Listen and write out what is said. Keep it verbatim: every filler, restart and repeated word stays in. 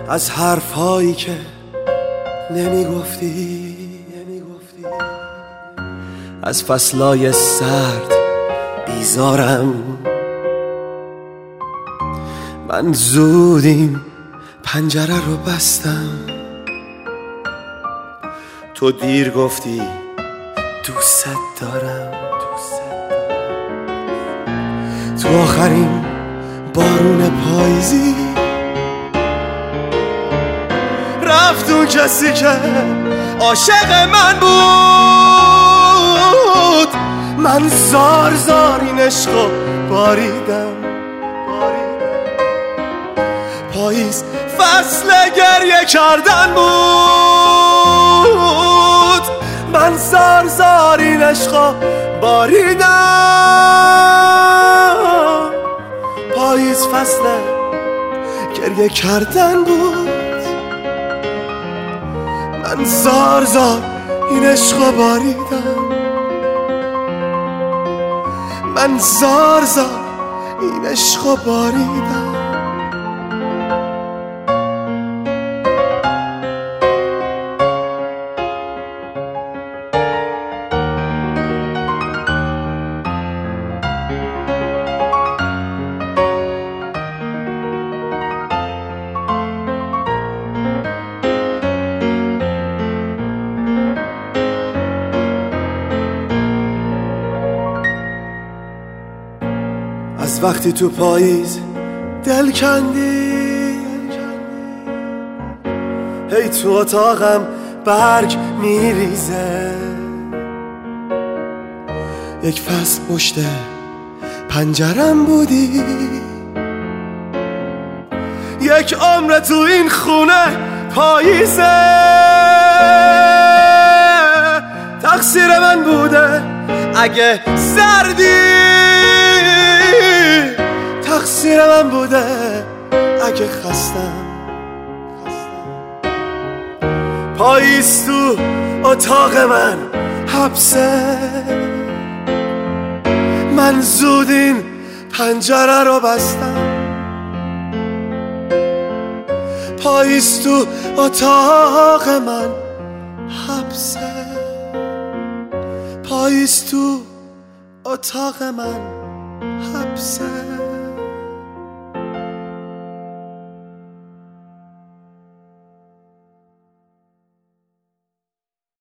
از حرفایی که نمیگفتی، از فصلای سرد بیزارم. من زودیم پنجره رو بستم، تو دیر گفتی دوست دارم. تو آخرین بارون پاییزی رفت اون کسی که عاشق من بود. من زار زار این عشقو باریدم. پاییز فصل گریه کردن بود. من زار زار این عشقو باریدم. پاییز فصل گریه کردن بود. من زار زار این عشقو باریدم. من زار زار این عشقو باریدم. از وقتی تو پاییز دل کندی، هی تو اتاقم برگ میریزه. یک فصل پشت پنجرم بودی، یک عمر تو این خونه پاییزه. تقصیر من بوده اگه سردی، تقصیر من بوده اگه خستم. پاییز تو اتاق من حبسه. من زود این پنجره رو بستم. پاییز تو اتاق من حبسه. پاییز تو اتاق من حبسه.